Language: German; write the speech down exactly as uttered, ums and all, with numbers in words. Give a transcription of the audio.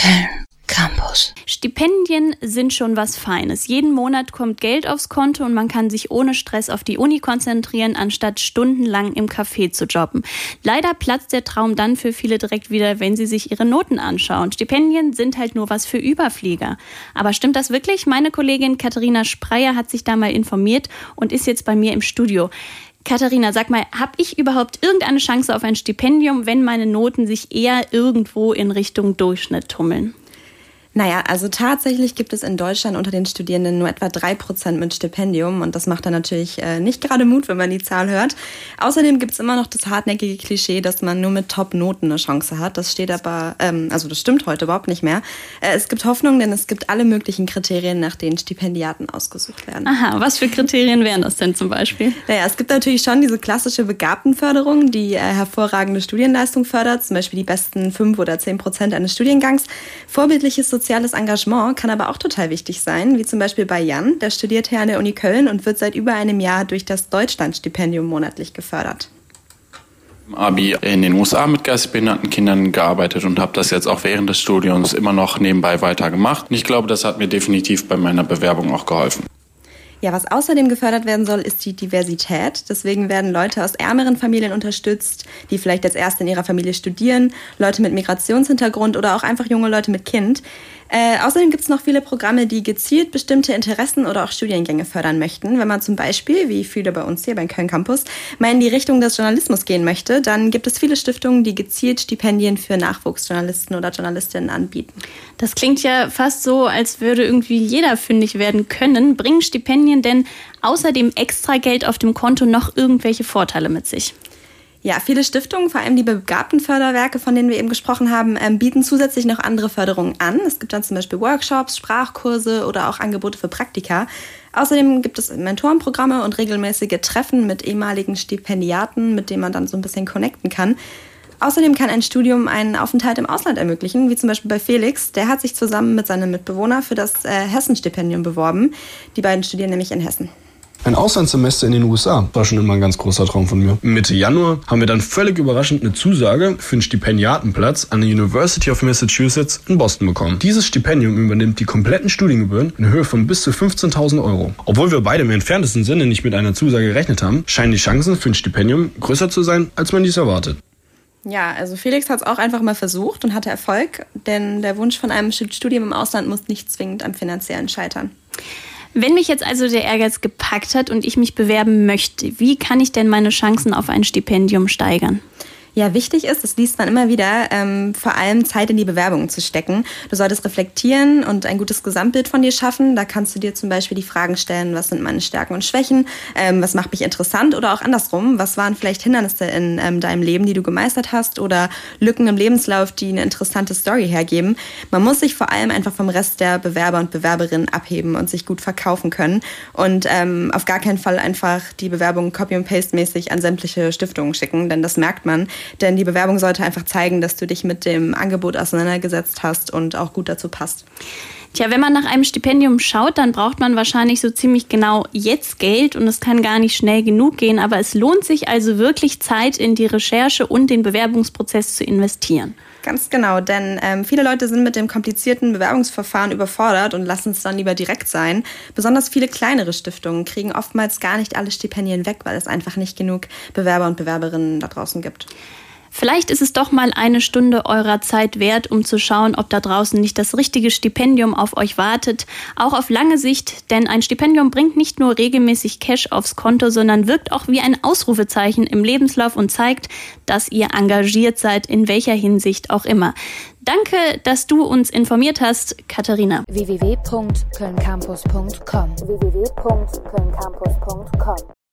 Köln Campus. Stipendien sind schon was Feines. Jeden Monat kommt Geld aufs Konto und man kann sich ohne Stress auf die Uni konzentrieren, anstatt stundenlang im Café zu jobben. Leider platzt der Traum dann für viele direkt wieder, wenn sie sich ihre Noten anschauen. Stipendien sind halt nur was für Überflieger. Aber stimmt das wirklich? Meine Kollegin Katharina Spreyer hat sich da mal informiert und ist jetzt bei mir im Studio. Katharina, sag mal, habe ich überhaupt irgendeine Chance auf ein Stipendium, wenn meine Noten sich eher irgendwo in Richtung Durchschnitt tummeln? Naja, also tatsächlich gibt es in Deutschland unter den Studierenden nur etwa drei Prozent mit Stipendium und das macht dann natürlich äh, nicht gerade Mut, wenn man die Zahl hört. Außerdem gibt es immer noch das hartnäckige Klischee, dass man nur mit Top-Noten eine Chance hat. Das steht aber, ähm, also das stimmt heute überhaupt nicht mehr. Äh, es gibt Hoffnung, denn es gibt alle möglichen Kriterien, nach denen Stipendiaten ausgesucht werden. Aha, was für Kriterien wären das denn zum Beispiel? Naja, es gibt natürlich schon diese klassische Begabtenförderung, die äh, hervorragende Studienleistung fördert, zum Beispiel die besten fünf oder zehn Prozent eines Studiengangs. Vorbildliches Soziales Engagement kann aber auch total wichtig sein, wie zum Beispiel bei Jan, der studiert hier an der Uni Köln und wird seit über einem Jahr durch das Deutschlandstipendium monatlich gefördert. Im Abi in den U S A mit geistig behinderten Kindern gearbeitet und habe das jetzt auch während des Studiums immer noch nebenbei weitergemacht. Und ich glaube, das hat mir definitiv bei meiner Bewerbung auch geholfen. Ja, was außerdem gefördert werden soll, ist die Diversität. Deswegen werden Leute aus ärmeren Familien unterstützt, die vielleicht als Erste in ihrer Familie studieren, Leute mit Migrationshintergrund oder auch einfach junge Leute mit Kind. Äh, außerdem gibt es noch viele Programme, die gezielt bestimmte Interessen oder auch Studiengänge fördern möchten. Wenn man zum Beispiel, wie viele bei uns hier beim Köln Campus, mal in die Richtung des Journalismus gehen möchte, dann gibt es viele Stiftungen, die gezielt Stipendien für Nachwuchsjournalisten oder Journalistinnen anbieten. Das klingt ja fast so, als würde irgendwie jeder fündig werden können. Bringen Stipendien denn außerdem extra Geld auf dem Konto noch irgendwelche Vorteile mit sich? Ja, viele Stiftungen, vor allem die Begabtenförderwerke, von denen wir eben gesprochen haben, ähm, bieten zusätzlich noch andere Förderungen an. Es gibt dann zum Beispiel Workshops, Sprachkurse oder auch Angebote für Praktika. Außerdem gibt es Mentorenprogramme und regelmäßige Treffen mit ehemaligen Stipendiaten, mit denen man dann so ein bisschen connecten kann. Außerdem kann ein Studium einen Aufenthalt im Ausland ermöglichen, wie zum Beispiel bei Felix. Der hat sich zusammen mit seinem Mitbewohner für das äh, Hessen-Stipendium beworben. Die beiden studieren nämlich in Hessen. Ein Auslandssemester in den U S A war schon immer ein ganz großer Traum von mir. Mitte Januar haben wir dann völlig überraschend eine Zusage für einen Stipendiatenplatz an der University of Massachusetts in Boston bekommen. Dieses Stipendium übernimmt die kompletten Studiengebühren in Höhe von bis zu fünfzehntausend Euro. Obwohl wir beide im entferntesten Sinne nicht mit einer Zusage gerechnet haben, scheinen die Chancen für ein Stipendium größer zu sein, als man dies erwartet. Ja, also Felix hat es auch einfach mal versucht und hatte Erfolg, denn der Wunsch von einem Studium im Ausland muss nicht zwingend am finanziellen scheitern. Wenn mich jetzt also der Ehrgeiz gepackt hat und ich mich bewerben möchte, wie kann ich denn meine Chancen auf ein Stipendium steigern? Ja, wichtig ist, das liest man immer wieder, ähm, vor allem Zeit in die Bewerbung zu stecken. Du solltest reflektieren und ein gutes Gesamtbild von dir schaffen. Da kannst du dir zum Beispiel die Fragen stellen, was sind meine Stärken und Schwächen, ähm, was macht mich interessant oder auch andersrum, was waren vielleicht Hindernisse in ähm, deinem Leben, die du gemeistert hast oder Lücken im Lebenslauf, die eine interessante Story hergeben. Man muss sich vor allem einfach vom Rest der Bewerber und Bewerberinnen abheben und sich gut verkaufen können und ähm, auf gar keinen Fall einfach die Bewerbung Copy- und Paste-mäßig an sämtliche Stiftungen schicken, denn das merkt man. Denn die Bewerbung sollte einfach zeigen, dass du dich mit dem Angebot auseinandergesetzt hast und auch gut dazu passt. Tja, wenn man nach einem Stipendium schaut, dann braucht man wahrscheinlich so ziemlich genau jetzt Geld und es kann gar nicht schnell genug gehen. Aber es lohnt sich also wirklich, Zeit in die Recherche und den Bewerbungsprozess zu investieren. Ganz genau, denn ähm, viele Leute sind mit dem komplizierten Bewerbungsverfahren überfordert und lassen es dann lieber direkt sein. Besonders viele kleinere Stiftungen kriegen oftmals gar nicht alle Stipendien weg, weil es einfach nicht genug Bewerber und Bewerberinnen da draußen gibt. Vielleicht ist es doch mal eine Stunde eurer Zeit wert, um zu schauen, ob da draußen nicht das richtige Stipendium auf euch wartet. Auch auf lange Sicht, denn ein Stipendium bringt nicht nur regelmäßig Cash aufs Konto, sondern wirkt auch wie ein Ausrufezeichen im Lebenslauf und zeigt, dass ihr engagiert seid, in welcher Hinsicht auch immer. Danke, dass du uns informiert hast, Katharina. w w w punkt köln campus punkt com w w w punkt köln campus punkt com